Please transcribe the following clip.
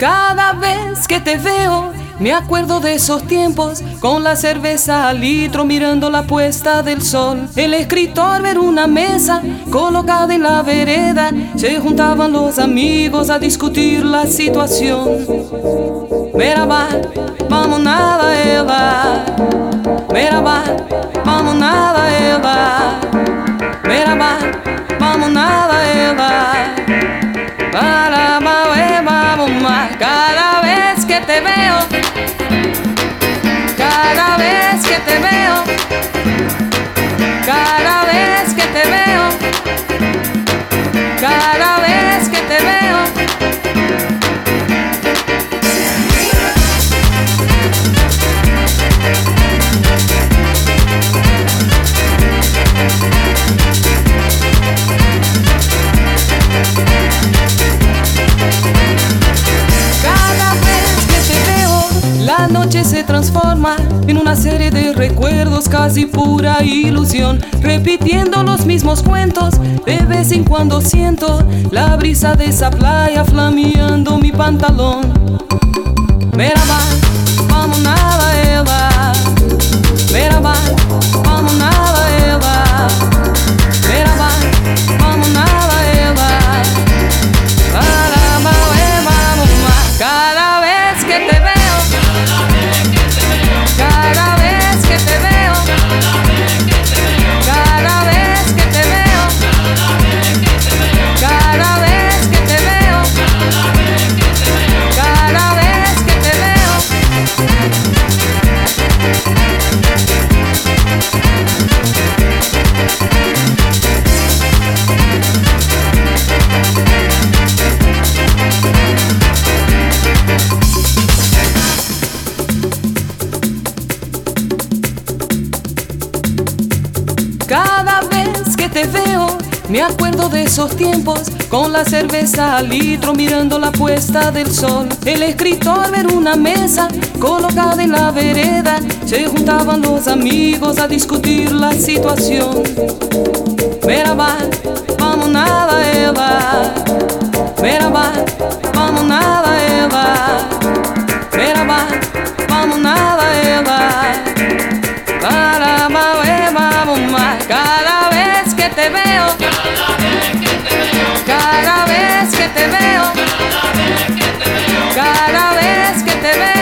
Cada vez que te veo, me acuerdo de esos tiempos, con la cerveza al litro mirando la puesta del sol. El escritor ver una mesa colocada en la vereda, se juntaban los amigos a discutir la situación. Merhaba, vamos nada ela. Merhaba, vamos nada ela. Merhaba, vamos nada ela. Cada vez que te veo, cada vez que te veo, cada vez que te veo, cada vez que te veo. La noche se transforma en una serie de recuerdos, casi pura ilusión, repitiendo los mismos cuentos. De vez en cuando siento la brisa de esa playa flameando mi pantalón. Merhaba, vamos nada ela. Merhaba, vamos nada ela. Merhaba, vamos nada ela. Cada vez que te veo, cada vez que te veo, cada vez que te veo, cada vez que te veo, cada vez que te veo. Cada vez que te veo, me acuerdo de esos tiempos, con la cerveza al litro mirando la puesta del sol. El escritor ver una mesa colocada en la vereda, se juntaban los amigos a discutir la situación. Merhaba, vamos nada ela. Merhaba, vamos nada ela. Merhaba, vamos nada ela. Cada vez que te veo, cada vez que te veo, cada vez que te veo.